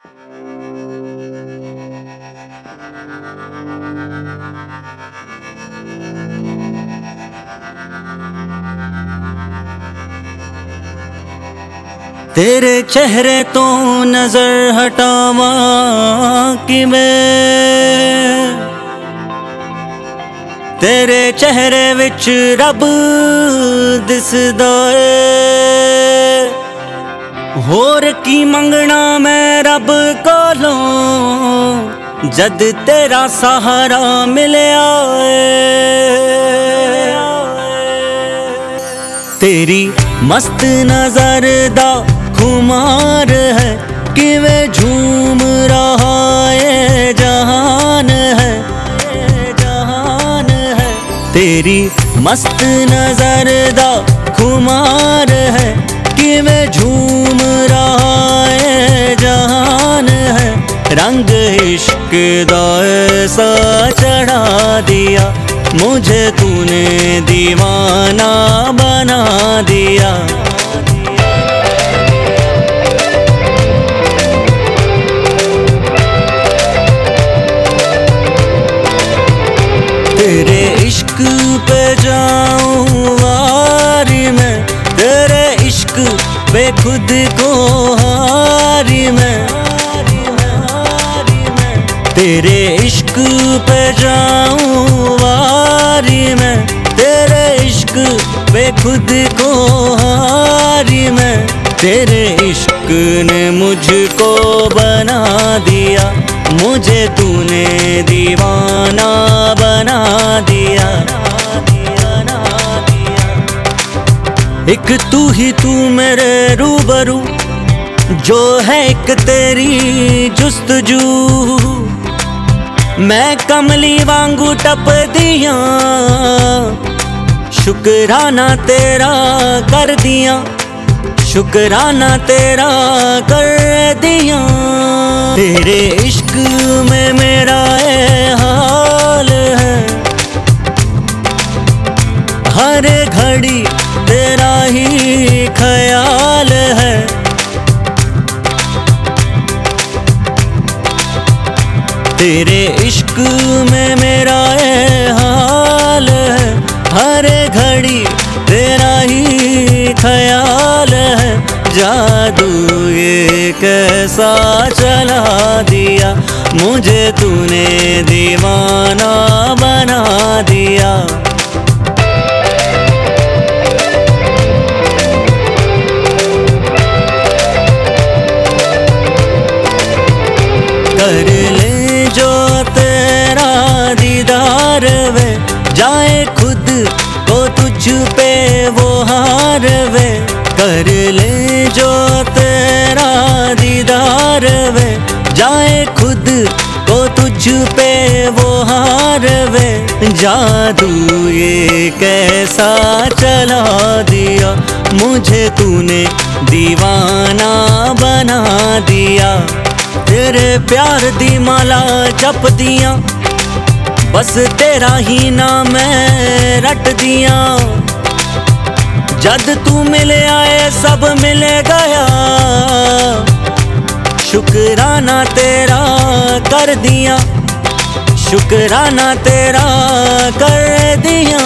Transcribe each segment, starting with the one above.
तेरे चेहरे तो नजर हटावा कि मैं तेरे चेहरे विच रब दिसदा है। होर की मंगना मैं रब कोलों जद तेरा सहारा मिलिया तेरी मस्त नजर दा खुमार है कि वे झूम रहा है जहान है तेरी मस्त नजर दा खुमार है कि वे झूम रहा है जहान है। रंग इश्क दा ऐसा चढ़ा दिया मुझे तूने दीवाना बना दिया। तेरे इश्क पे जाऊं वारी मैं, तेरे इश्क पे खुद को हारी मैं, तेरे इश्क पे जाऊं वारी मैं, तेरे इश्क पे खुद को हारी मैं। तेरे इश्क ने मुझको बना दिया मुझे तूने दीवाना बना दिया। एक तू ही तू मेरे रूबरू जो है एक तेरी जुस्तजू, मैं कमली वांगू टप दिया शुक्राना तेरा कर दिया, शुक्राना तेरा कर दिया। तेरे इश्क में मेरा ये हाल है, हर घड़ी तेरा ही ख्याल है। तेरे इश्क में मेरा ये हाल है, हर घड़ी तेरा ही ख्याल है। जादू ये कैसा चला दिया मुझे तूने दीवाना बना दिया। कर ले जो तेरा दीदार वे, जाए खुद को तुझ पे वो हार वे। कर ले जो तेरा दीदार वे, जाए खुद को तुझ पे वो हार वे। जादू ये कैसा चला दिया मुझे तूने दीवाना बना दिया। तेरे प्यार दी माला जप दिया बस तेरा ही नाम मैं रट दिया। जद तू मिले आए सब मिल गया, शुक्राना तेरा कर दिया, शुक्राना तेरा कर दिया।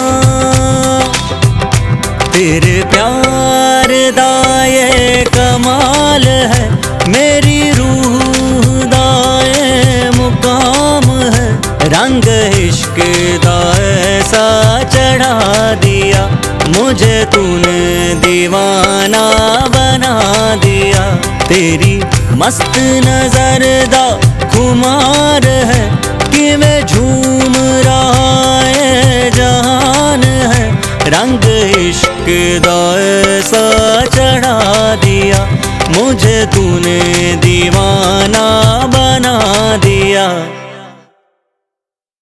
तेरे प्यार दा ये कमाल है, मेरी रूह दा ये मुकाम है। रंग इश्क दा ऐसा चढ़ा दिया मुझे तूने दीवाना बना दिया। तेरी मस्त नजर दा खुमार है कि मैं झूम रहा है जहान है। रंग इश्क दा ऐसा चढ़ा दिया मुझे तूने दीवाना